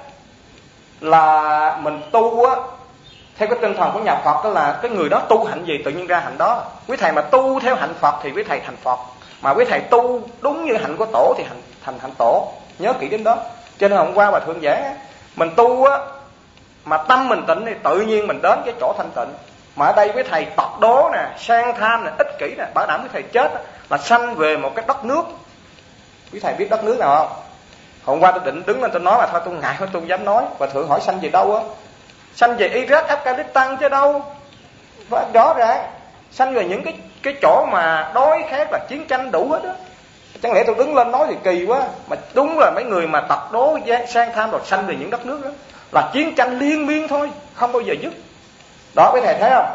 là mình tu á, theo cái tinh thần của nhà Phật, đó là cái người đó tu hạnh gì tự nhiên ra hạnh đó. Quý thầy mà tu theo hạnh Phật thì quý thầy thành Phật, mà quý thầy tu đúng như hạnh của tổ thì thành hạnh tổ. Nhớ kỹ đến đó. Cho nên hôm qua bà thượng giảng á, mình tu á mà tâm mình tịnh thì tự nhiên mình đến cái chỗ thanh tịnh. Mà ở đây quý thầy tật đố nè, sang tham nè, ích kỷ nè, bảo đảm quý thầy chết là sanh về một cái đất nước. Quý thầy biết đất nước nào không? Hôm qua tôi định đứng lên tôi nói mà thôi tôi ngại tôi không dám nói. Và thượng hỏi sanh về đâu á? Sanh về Iraq, Afghanistan chứ đâu. Và rõ ràng sanh về những cái chỗ mà đói khát là chiến tranh đủ hết á. Chẳng lẽ tôi đứng lên nói thì kỳ quá. Mà đúng là mấy người mà tật đố sang tham rồi sanh về những đất nước đó là chiến tranh liên miên thôi, không bao giờ dứt. Đó quý thầy thấy không?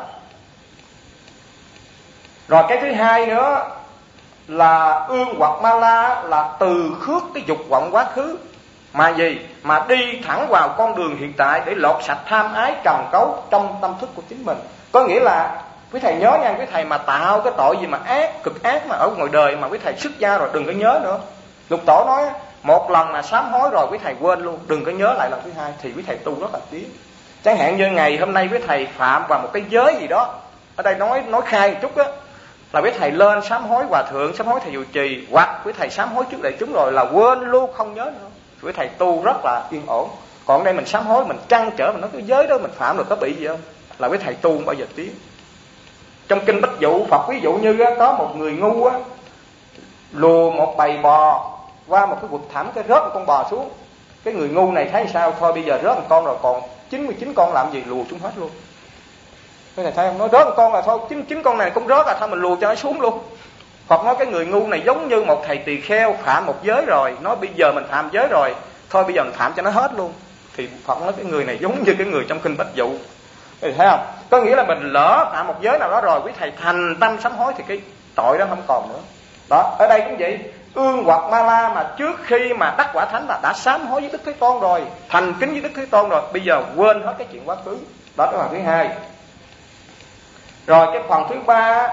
Rồi cái thứ hai nữa là Ương Hoặc Ma La là từ khước cái dục vọng quá khứ, mà gì? Mà đi thẳng vào con đường hiện tại để lột sạch tham ái trần cấu trong tâm thức của chính mình. Có nghĩa là quý thầy nhớ nha, quý thầy mà tạo cái tội gì mà ác, cực ác mà ở ngoài đời mà quý thầy xuất gia rồi đừng có nhớ nữa. Lục Tổ nói một lần mà sám hối rồi quý thầy quên luôn, đừng có nhớ lại lần thứ hai, thì quý thầy tu rất là tiến. Chẳng hạn như ngày hôm nay quý thầy phạm vào một cái giới gì đó, ở đây nói khai một chút á, là quý thầy lên sám hối hòa thượng, sám hối thầy Dụ Trì, hoặc quý thầy sám hối trước đại chúng rồi là quên luôn không nhớ nữa. Quý thầy tu rất là yên ổn. Còn đây mình sám hối mình trăn trở, mình nói cái giới đó mình phạm được có bị gì không? Là quý thầy tu không bao giờ tiến. Trong kinh Bách Dụ Phật ví dụ như á, có một người ngu á, lùa một bầy bò qua một cái vực thẳm, cái rớt một con bò xuống. Cái người ngu này thấy sao? Thôi bây giờ rớt một con rồi còn 99 con làm gì, lùa xuống hết luôn. Cái này thấy không? Nói rớt một con là thôi, 99 con này cũng rớt, thôi mình lùa cho nó xuống luôn. Phật nói cái người ngu này giống như một thầy tỳ kheo phạm một giới rồi, nói bây giờ mình phạm giới rồi, thôi bây giờ mình phạm cho nó hết luôn. Thì Phật nói cái người này giống như cái người trong kinh Bách Dụ. Thấy không? Có nghĩa là mình lỡ phạm một giới nào đó rồi, quý thầy thành tâm sám hối thì cái tội đó không còn nữa. Đó, ở đây cũng vậy. Ương Hoặc Ma La mà trước khi mà đắc quả thánh là đã sám hối với Đức Thế Tôn rồi, thành kính với Đức Thế Tôn rồi, bây giờ quên hết cái chuyện quá khứ. Đó là phần thứ hai. Rồi cái phần thứ ba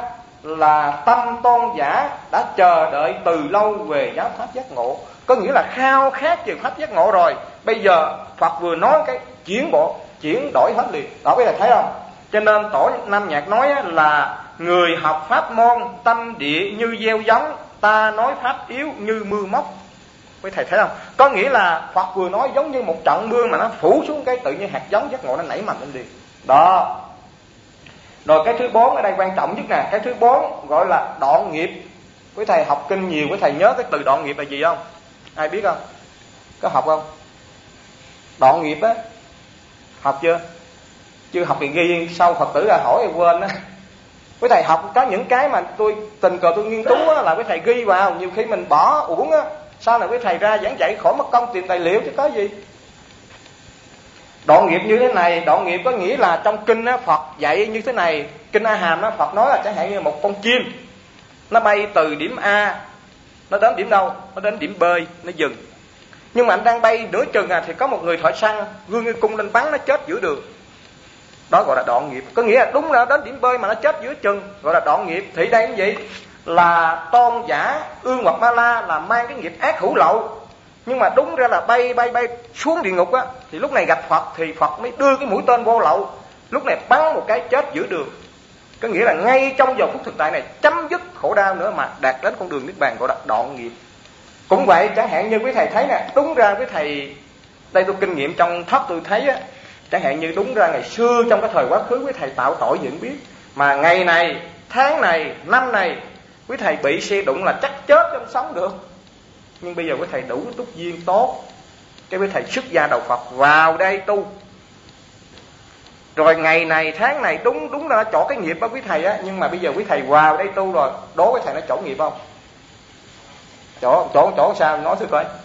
là tâm tôn giả đã chờ đợi từ lâu về giáo pháp giác ngộ, có nghĩa là khao khát về pháp giác ngộ rồi. Bây giờ Phật vừa nói cái chuyển đổi hết liền. Đó quý thầy thấy không? Cho nên tổ Nam Nhạc nói là người học pháp môn tâm địa như gieo giống, ta nói pháp yếu như mưa móc. Quý thầy thấy không? Có nghĩa là Phật vừa nói giống như một trận mưa mà nó phủ xuống cái tự nhiên hạt giống giác ngộ nó nảy mầm lên liền. Đó. Rồi cái thứ 4 ở đây quan trọng nhất nè, cái thứ 4 gọi là đoạn nghiệp. Quý thầy học kinh nhiều, quý thầy nhớ cái từ đoạn nghiệp là gì không? Ai biết không? Có học không? Đoạn nghiệp á, học chưa? Chưa học thì ghi sau Phật tử ra hỏi thì quên á. Quý thầy học có những cái mà tôi tình cờ tôi nghiên cứu á, là quý thầy ghi vào, nhiều khi mình bỏ uổng á, sau này quý thầy ra giảng dạy khỏi mất công tìm tài liệu chứ có gì. Đoạn nghiệp như thế này, đoạn nghiệp có nghĩa là trong kinh á, Phật dạy như thế này. Kinh A Hàm á, Phật nói là chẳng hạn như một con chim, nó bay từ điểm A, nó đến điểm đâu? Nó đến điểm B, nó dừng. Nhưng mà anh đang bay nửa chừng thì có một người thợ săn vươn cái cung lên bắn, nó chết giữa đường. Đó gọi là đoạn nghiệp. Có nghĩa là đúng là đến điểm B mà nó chết giữa chừng, gọi là đoạn nghiệp. Thì đây cái gì? Là tôn giả Ương Hoặc Ma La là mang cái nghiệp ác hữu lậu, nhưng mà đúng ra là bay xuống địa ngục á, thì lúc này gặp Phật thì Phật mới đưa cái mũi tên vô lậu, lúc này bắn một cái chết giữa đường. Có nghĩa là ngay trong giờ phút thực tại này chấm dứt khổ đau nữa mà đạt đến con đường niết bàn, gọi là đoạn nghiệp. Cũng vậy, chẳng hạn như quý thầy thấy nè, đúng ra quý thầy, đây tôi kinh nghiệm trong thất tôi thấy á, chẳng hạn như đúng ra ngày xưa trong cái thời quá khứ quý thầy tạo tội gì không biết, mà ngày này, tháng này, năm này quý thầy bị xe đụng là chắc chết không sống được. Nhưng bây giờ quý thầy đủ túc duyên tốt, cái quý thầy xuất gia đầu Phật vào đây tu. Rồi ngày này, tháng này đúng là nó chỗ cái nghiệp đó quý thầy á, nhưng mà bây giờ quý thầy vào đây tu rồi, đố quý thầy nó chỗ nghiệp không? Chỗ sao nói thử coi.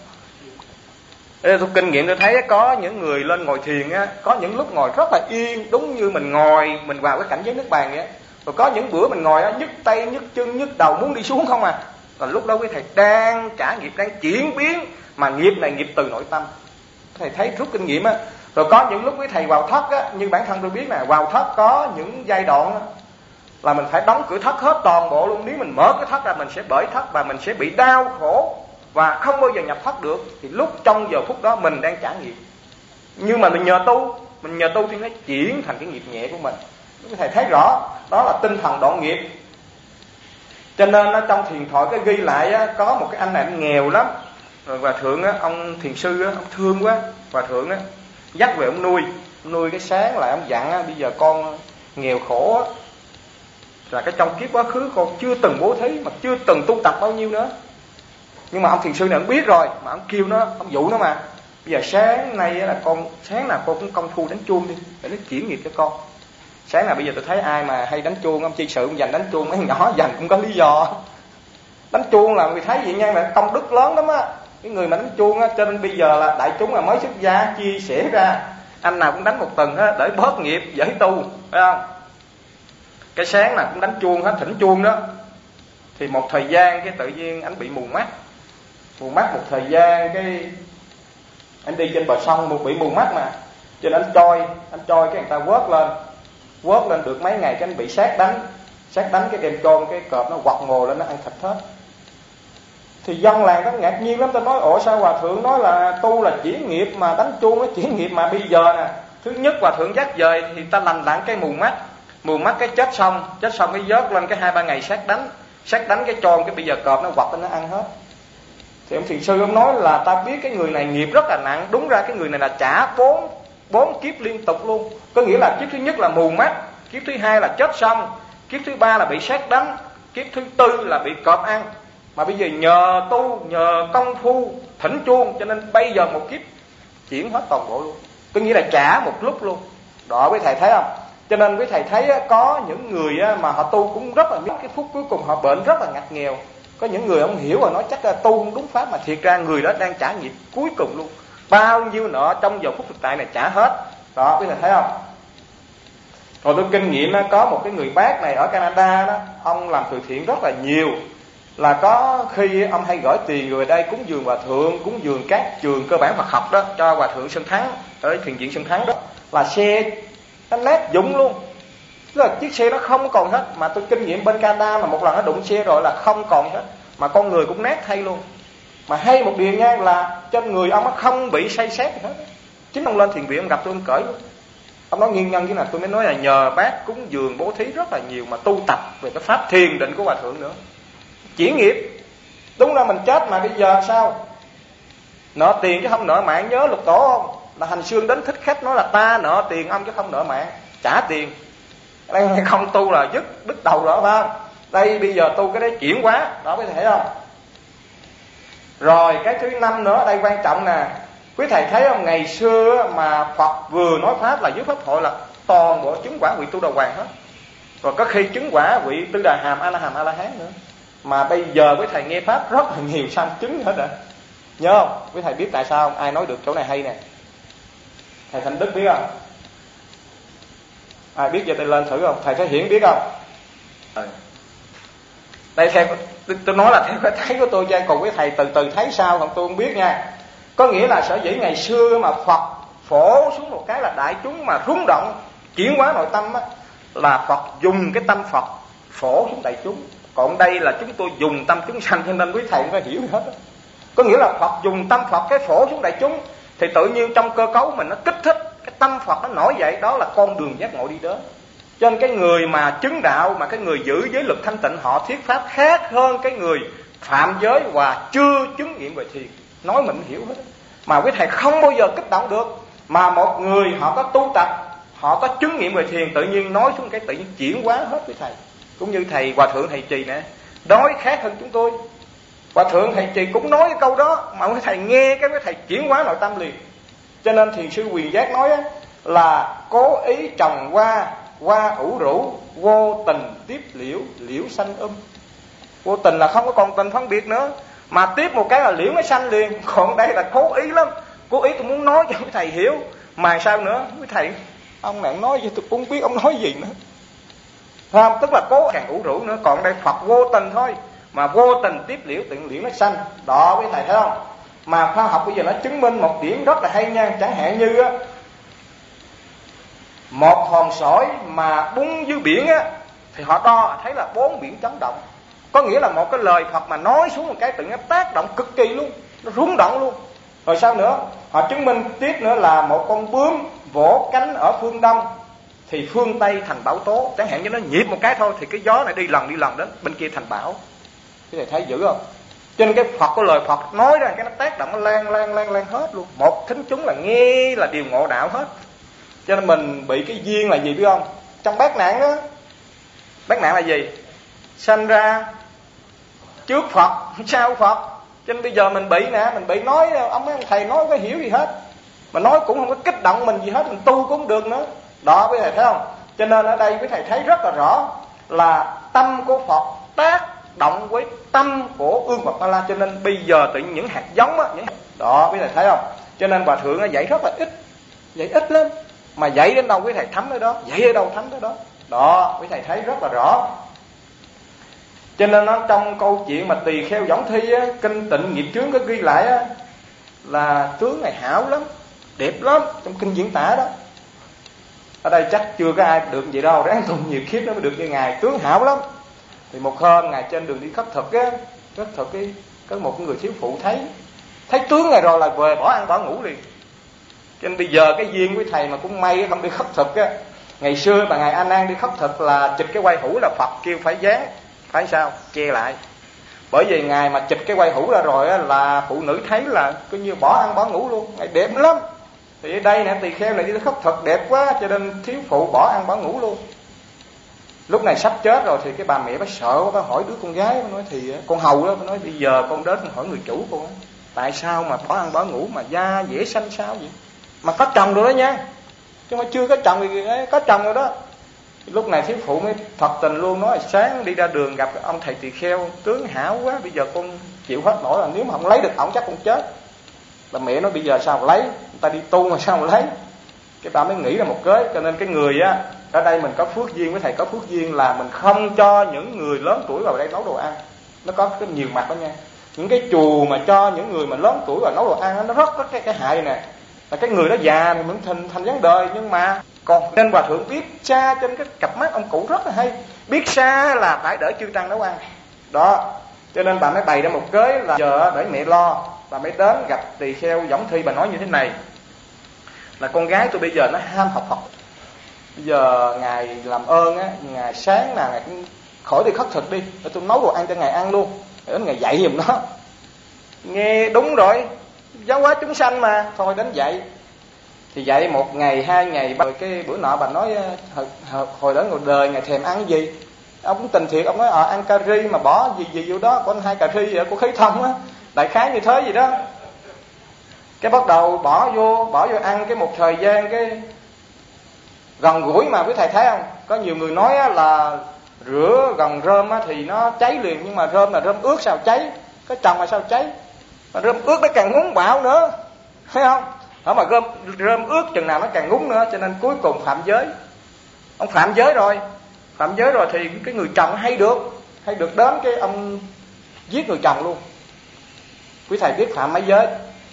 Tôi kinh nghiệm tôi thấy có những người lên ngồi thiền á, có những lúc ngồi rất là yên, đúng như mình ngồi mình vào cái cảnh giới nước bàn vậy. Rồi có những bữa mình ngồi á, nhức tay, nhức chân, nhức đầu muốn đi xuống không à. Rồi lúc đó quý thầy đang trả nghiệp, đang chuyển biến, mà nghiệp này nghiệp từ nội tâm. Thầy thấy rút kinh nghiệm á. Rồi có những lúc quý thầy vào thất á, như bản thân tôi biết nè, vào thất có những giai đoạn á, là mình phải đóng cửa thất hết toàn bộ luôn. Nếu mình mở cái thất ra mình sẽ bởi thất và mình sẽ bị đau khổ và không bao giờ nhập thất được. Thì lúc trong giờ phút đó mình đang trả nghiệp, nhưng mà mình nhờ tu thì nó chuyển thành cái nghiệp nhẹ của mình. Quý thầy thấy rõ đó là tinh thần đoạn nghiệp. Cho nên trong thiền thoại cái ghi lại á, có một cái anh này anh nghèo lắm, rồi hòa thượng á, ông thiền sư á, ông thương quá, hòa thượng á dắt về ông nuôi cái sáng lại ông dặn á, bây giờ con nghèo khổ á, là cái trong kiếp quá khứ con chưa từng bố thí mà chưa từng tu tập bao nhiêu nữa. Nhưng mà ông thiền sư này ông biết rồi, mà ông kêu nó, ông dụ nó mà bây giờ sáng nay là con, sáng nào con cũng công phu đánh chuông đi để nó chuyển nghiệp cho con. Sáng nào bây giờ tôi thấy ai mà hay đánh chuông, ông chi sự ông dành đánh chuông, mấy nhỏ dành cũng có lý do. Đánh chuông là người thấy vậy nha, là công đức lớn lắm á. Cái người mà đánh chuông á, cho nên bây giờ là đại chúng là mới xuất gia chia sẻ ra, anh nào cũng đánh một tuần á để bớt nghiệp dễ tu, phải không? Cái sáng nào cũng đánh chuông hết, thỉnh chuông đó. Thì một thời gian cái tự nhiên anh bị mù mắt một thời gian, cái anh đi trên bờ sông bị mù mắt mà, cho nên anh trôi cái người ta vớt lên được mấy ngày cái anh bị sát đánh cái đem chôn cái cọp nó quặt mồ lên nó ăn thịt hết. Thì dân làng nó ngạc nhiên lắm, ta nói ủa sao hòa thượng nói là tu là chuyển nghiệp mà đánh chuông nó chuyển nghiệp, mà bây giờ nè, thứ nhất hòa thượng dắt dời thì ta lành lặn cái mù mắt cái chết xong cái vớt lên cái 2-3 ngày sát đánh cái tròn cái bây giờ cọp nó quặt lên nó ăn hết. Thì ông thiền sư ông nói là ta biết cái người này nghiệp rất là nặng, đúng ra cái người này là trả 4 kiếp liên tục luôn. Có nghĩa là kiếp thứ nhất là mù mắt, kiếp thứ hai là chết xong, kiếp thứ ba là bị sát đánh, kiếp thứ tư là bị cọp ăn. Mà bây giờ nhờ tu, nhờ công phu thỉnh chuông, cho nên bây giờ một kiếp chuyển hết toàn bộ luôn. Có nghĩa là trả một lúc luôn. Đó quý thầy thấy không? Cho nên quý thầy thấy có những người mà họ tu cũng rất là, cái phút cuối cùng họ bệnh rất là ngặt nghèo. Có những người không hiểu và nói chắc là tu không đúng pháp, mà thiệt ra người đó đang trả nghiệp cuối cùng luôn. Bao nhiêu nợ trong giờ phút thực tại này trả hết. Đó quý thầy thấy không? Rồi tôi kinh nghiệm có một cái người bác này ở Canada đó, ông làm từ thiện rất là nhiều. Là có khi ông hay gửi tiền về đây cúng dường hòa thượng, cúng dường các trường cơ bản Phật học đó cho hòa thượng Sơn Thắng ở thiền viện Sơn Thắng đó, là xe nó nát dụng luôn. Tức là chiếc xe nó không còn hết. Mà tôi kinh nghiệm bên Canada mà một lần nó đụng xe rồi là không còn hết, mà con người cũng nát thay luôn. Mà hay một điều nha là trên người ông nó không bị say sét gì hết. Chính ông lên thiền viện ông gặp tôi ông cởi luôn. Ông nói nguyên nhân cái này tôi mới nói là nhờ bác cúng dường bố thí rất là nhiều mà tu tập về cái pháp thiền định của hòa thượng nữa. Chuyển nghiệp. Đúng ra mình chết mà bây giờ sao? Nợ tiền chứ không nợ mạng, nhớ Lục Tổ không? Là hành xương đến thích khách nói là ta nợ tiền ông chứ không nợ mạng, trả tiền. Đây không tu là dứt đứt đầu rồi phải không? Đây bây giờ tu cái đấy chuyển hóa, đó có thể không? Rồi cái thứ năm nữa, đây quan trọng nè. Quý thầy thấy không, ngày xưa mà Phật vừa nói pháp là dưới pháp hội là toàn bộ chứng quả vị tu đà hoàng hết. Rồi có khi chứng quả vị tư đà hàm a la hán nữa. Mà bây giờ quý thầy nghe pháp rất là nhiều sao chứng hết rồi. Nhớ không? Quý thầy biết tại sao không? Ai nói được chỗ này hay nè? Thầy Thành Đức biết không? Ai biết giờ tay lên thử không? Thầy Thế Hiển biết không? Đây theo tôi nói là theo cái thấy của tôi nha, còn quý thầy từ từ thấy sao không tôi không biết nha. Có nghĩa là sở dĩ ngày xưa mà Phật phổ xuống một cái là đại chúng mà rung động chuyển hóa nội tâm á, là Phật dùng cái tâm Phật phổ xuống đại chúng. Còn đây là chúng tôi dùng tâm chúng sanh, cho nên quý thầy phải hiểu hết đó. Có nghĩa là Phật dùng tâm Phật cái phổ xuống đại chúng, thì tự nhiên trong cơ cấu mình nó kích thích cái tâm Phật nó nổi dậy, đó là con đường giác ngộ đi đến. Cho nên cái người mà chứng đạo, mà cái người giữ giới luật thanh tịnh, họ thuyết pháp khác hơn cái người phạm giới và chưa chứng nghiệm về thiền. Nói mình hiểu hết. Mà quý thầy không bao giờ kích động được. Mà một người họ có tu tập, họ có chứng nghiệm về thiền, tự nhiên nói xuống cái tự nhiên chuyển hóa hết quý thầy. Cũng như thầy Hòa Thượng thầy Trì nè, nói khác hơn chúng tôi. Hòa Thượng thầy Trì cũng nói cái câu đó, mà quý thầy nghe cái quý thầy chuyển hóa nội tâm liền. Cho nên thiền sư Quyền Giác nói là cố ý trồng hoa, hoa ủ rũ, vô tình tiếp liễu, liễu xanh Vô tình là không có còn tình phân biệt nữa, mà tiếp một cái là liễu nó xanh liền. Còn đây là cố ý lắm. Cố ý tôi muốn nói cho quý thầy hiểu. Mà sao nữa? Quý thầy, ông này nói gì tôi cũng không biết ông nói gì nữa. Không, tức là cố càng ủ rũ nữa. Còn đây Phật vô tình thôi, mà vô tình tiếp liễu, tự liễu nó xanh. Đó quý thầy thấy không? Mà khoa học bây giờ nó chứng minh một điểm rất là hay nha. Chẳng hạn như á, một hòn sỏi mà bung dưới biển á, thì họ đo thấy là 4 biển chấn động. Có nghĩa là một cái lời Phật mà nói xuống một cái tự nhiên tác động cực kỳ luôn, nó rung động luôn. Rồi sao nữa? Họ chứng minh tiếp nữa là một con bướm vỗ cánh ở phương Đông thì phương Tây thành bão tố. Chẳng hạn như nó nhịp một cái thôi thì cái gió này đi lần đến bên kia thành bão. Cái này thấy dữ không? Cho nên cái Phật, có lời Phật nói ra cái nó tác động, nó lan hết luôn. Một thính chúng là nghe là điều ngộ đạo hết. Cho nên mình bị cái duyên là gì biết không? Trong bát nạn đó. Bát nạn là gì? Sanh ra trước Phật, sau Phật. Cho nên bây giờ mình bị nè, mình bị nói, ông thầy nói có hiểu gì hết. Mà nói cũng không có kích động mình gì hết, mình tu cũng không được nữa. Đó quý thầy thấy không? Cho nên ở đây quý thầy thấy rất là rõ là tâm của Phật tác động với tâm của ương Phật Ma La. Cho nên bây giờ tự nhiên những hạt giống á, đó quý thầy thấy không? Cho nên Hòa Thượng nó dạy rất là ít, dạy ít lắm. Mà dạy đến đâu quý thầy thấm tới đó, dạy ở đâu thấm tới đó. Đó quý thầy thấy rất là rõ. Cho nên nó trong câu chuyện mà tỳ kheo võng thi á, kinh Tịnh Nghiệp Chướng có ghi lại á, là tướng này hảo lắm, đẹp lắm, trong kinh diễn tả đó. Ở đây chắc chưa có ai được vậy đâu, ráng tụng nhiều kiếp nó mới được như ngài. Tướng hảo lắm. Thì một hôm ngài trên đường đi khất thực á, khất thực cái có một người thiếu phụ thấy tướng này rồi là về bỏ ăn bỏ ngủ liền. Cho nên bây giờ cái duyên với thầy mà cũng may không đi khất thực á. Ngày xưa mà ngài A Nan đi khất thực là chụp cái quay hũ là Phật kêu phải dán, phải sao che lại. Bởi vì ngài mà chụp cái quay hũ ra rồi á, là phụ nữ thấy là coi như bỏ ăn bỏ ngủ luôn. Ngài đẹp lắm. Thì ở đây nè, tỳ kheo này đi khất thực đẹp quá, cho nên thiếu phụ bỏ ăn bỏ ngủ luôn. Lúc này sắp chết rồi thì cái bà mẹ bà sợ quá, bà hỏi đứa con gái, bà nói thì con hầu đó, bà nói bây giờ con đến con hỏi người chủ con á, tại sao mà bỏ ăn bỏ ngủ mà da dễ xanh sao vậy? Mà có chồng rồi đó nha, chứ mà chưa có chồng thì có chồng rồi đó. Lúc này thiếu phụ mới thật tình luôn, nói sáng đi ra đường gặp ông thầy tỳ kheo tướng hảo quá, bây giờ con chịu hết nổi, là nếu mà không lấy được ổng chắc con chết. Bà mẹ nói bây giờ sao mà lấy, người ta đi tu mà sao mà lấy. Cái bà mới nghĩ ra một kế. Cho nên cái người á, ở đây mình có phước duyên với thầy, có phước duyên là mình không cho những người lớn tuổi vào đây nấu đồ ăn. Nó có cái nhiều mặt đó nha. Những cái chùa mà cho những người mà lớn tuổi vào nấu đồ ăn, nó rất có cái hại nè, là cái người đó già thì mình thành vấn đề. Nhưng mà con. Nên Hòa Thượng biết xa trên cái cặp mắt ông cụ rất là hay. Biết xa là phải đỡ chư tăng nấu ăn. Đó, cho nên bà mới bày ra một kế là giờ để mẹ lo. Bà mới đến gặp tỳ kheo Võng Thi, bà nói như thế này: là con gái tôi bây giờ nó ham học Phật. Bây giờ ngài làm ơn á, ngày sáng nào ngài cũng khỏi đi khất thực đi, để tôi nấu đồ ăn cho ngài ăn luôn, để đến ngài dạy giùm nó. Nghe đúng rồi, giáo hóa chúng sanh mà, thôi đến dạy. Thì dạy một ngày, 2 ngày, rồi cái bữa nọ bà nói hồi đó ngồi đời ngài thèm ăn gì. Ông cũng tình thiệt, ông nói ăn cà ri mà bỏ gì vô đó, có 2 cà ri vậy của khí thông á, đại khái như thế gì đó. Cái bắt đầu bỏ vô ăn, cái một thời gian cái gần gũi mà quý thầy thấy không? Có nhiều người nói là rửa gần rơm thì nó cháy liền, nhưng mà rơm là rơm ướt sao cháy, cái trồng là sao cháy, mà rơm ướt nó càng ngúng bạo nữa, thấy không? Đó mà rơm ướt chừng nào nó càng ngúng nữa, cho nên cuối cùng phạm giới. Ông phạm giới rồi thì cái người chồng hay được đến cái ông giết người chồng luôn. Quý thầy biết phạm mấy giới?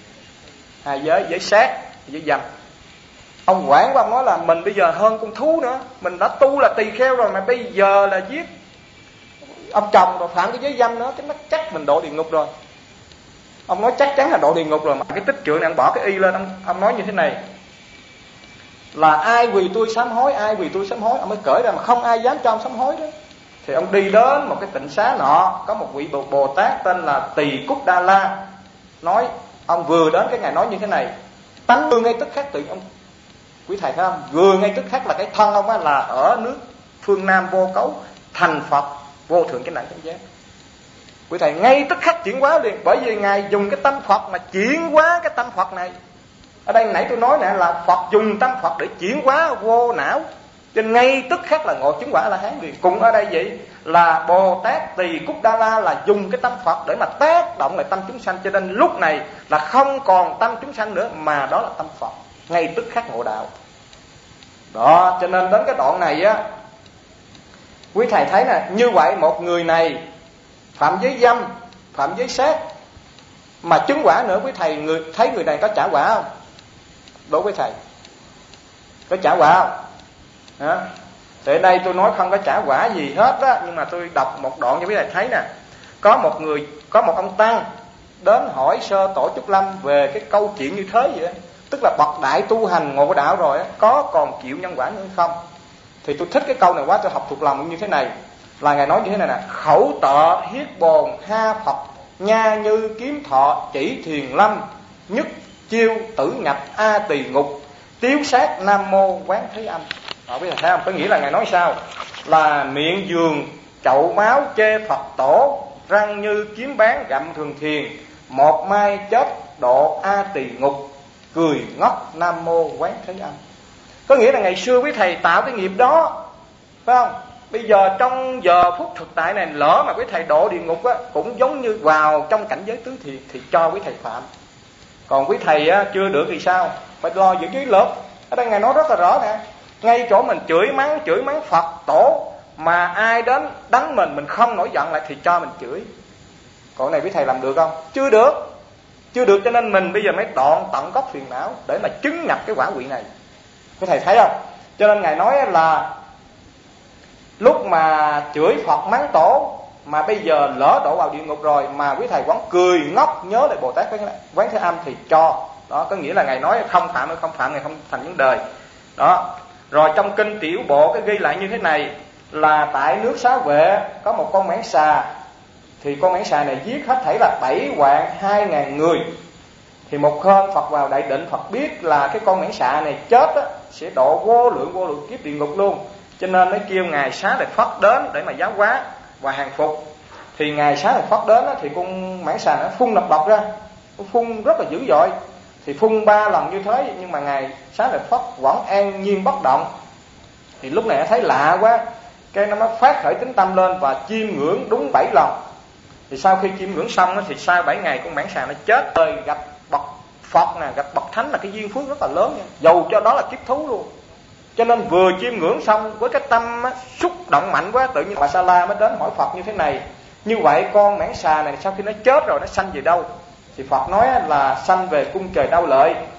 2 giới: giới sát, giới dâm. Ông quản của ông nói là mình bây giờ hơn con thú nữa, mình đã tu là tỳ kheo rồi mà bây giờ là giết ông chồng rồi phạm cái giới dâm nữa, cái nó chắc mình độ địa ngục rồi. Ông nói chắc chắn là độ địa ngục rồi. Mà cái tích trượng này ông bỏ cái y lên, ông nói như thế này là ai vì tôi sám hối, ông mới cởi ra mà không ai dám cho ông sám hối đó. Thì ông đi đến một cái tịnh xá nọ, có một vị Bồ Tát tên là Tỳ Cúc Đa La. Nói ông vừa đến cái ngày nói như thế này, tánh vừa ngay tức khắc tự ông, quý thầy thấy không, vừa ngay tức khắc là cái thân ông á là ở nước phương Nam Vô Cấu, thành Phật vô thượng chánh đẳng chánh giác. Quý thầy ngay tức khắc chuyển hóa liền, bởi vì ngài dùng cái tâm Phật mà chuyển hóa cái tâm Phật này. Ở đây nãy tôi nói nè là Phật dùng tâm Phật để chuyển hóa vô não, cho nên ngay tức khắc là ngộ chứng quả La Hán liền. Cùng ở đây vậy là Bồ Tát Tỳ Cúc Đa La là dùng cái tâm Phật để mà tác động lại tâm chúng sanh, cho nên lúc này là không còn tâm chúng sanh nữa mà đó là tâm Phật, ngay tức khắc ngộ đạo. Đó, cho nên đến cái đoạn này á, quý thầy thấy nè, như vậy một người này phạm giới dâm, phạm giới sát mà chứng quả nữa, quý thầy thấy người này có trả quả không? Đối với thầy có trả quả không? Đó. Thì ở đây tôi nói không có trả quả gì hết á, nhưng mà tôi đọc một đoạn cho quý thầy thấy nè. Có một ông tăng đến hỏi Sơ Tổ Trúc Lâm về cái câu chuyện như thế vậy đó. Tức là bậc đại tu hành ngộ đạo rồi á, có còn chịu nhân quả nữa không? Thì tôi thích cái câu này quá, tôi học thuộc lòng như thế này. Là ngài nói như thế này nè: khẩu tợ hiết bồn ha Phật, nha như kiếm thọ chỉ thiền lâm, nhất chiêu tử nhập a tỳ ngục, tiếu sát nam mô quán thế âm. Họ biết là thấy không? Có nghĩa là ngài nói sao? Là miệng giường chậu máu chê Phật tổ, răng như kiếm bán gặm thường thiền, một mai chết độ a tỳ ngục, cười ngóc nam mô quán thế âm. Có nghĩa là ngày xưa quý thầy tạo cái nghiệp đó, phải không? Bây giờ trong giờ phút thực tại này lỡ mà quý thầy độ địa ngục á, cũng giống như vào trong cảnh giới tứ thiền thì cho quý thầy phạm. Còn quý thầy á, chưa được thì sao? Phải lo giữ giới luật. Ở đây ngài nói rất là rõ nè, ngay chỗ mình chửi mắng Phật tổ mà ai đến đánh mình không nổi giận lại thì cho mình chửi. Còn này quý thầy làm được không? Chưa được, cho nên mình bây giờ mới đoạn tận gốc phiền não để mà chứng nhập cái quả vị này. Quý thầy thấy không? Cho nên ngài nói là lúc mà chửi Phật mắng tổ mà bây giờ lỡ đổ vào địa ngục rồi mà quý thầy vẫn cười ngóc nhớ lại Bồ Tát Quán Thế Âm thì cho. Đó có nghĩa là ngài nói không phạm ngài không thành vấn đề. Đó. Rồi trong kinh Tiểu Bộ cái ghi lại như thế này là tại nước Xá Vệ có một con mãng xà, thì con mãng xà này giết hết thảy là 7.200.000 người. Thì một hôm Phật vào đại định, Phật biết là cái con mãng xà này chết á, sẽ độ vô lượng kiếp địa ngục luôn, cho nên mới kêu ngài Xá Lợi Phất đến để mà giáo hóa và hàng phục. Thì ngài Xá Lợi Phất đến á, thì con mãng xà nó phun nọc độc ra, nó phun rất là dữ dội. Thì phun 3 lần như thế nhưng mà ngài Xá Lợi Phất vẫn an nhiên bất động. Thì lúc này nó thấy lạ quá, cái nó mới phát khởi tính tâm lên và chiêm ngưỡng đúng 7 lần. Thì sau khi chiêm ngưỡng xong thì sau 7 ngày con mãng xà nó chết rồi, gặp bậc Phật nè, gặp bậc thánh là cái duyên phước rất là lớn nha. Dầu cho đó là kiếp thú luôn. Cho nên vừa chiêm ngưỡng xong với cái tâm xúc động mạnh quá, tự nhiên bà Sa La mới đến hỏi Phật như thế này: như vậy con mãng xà này sau khi nó chết rồi nó sanh về đâu? Thì Phật nói là sanh về cung trời Đau Lợi.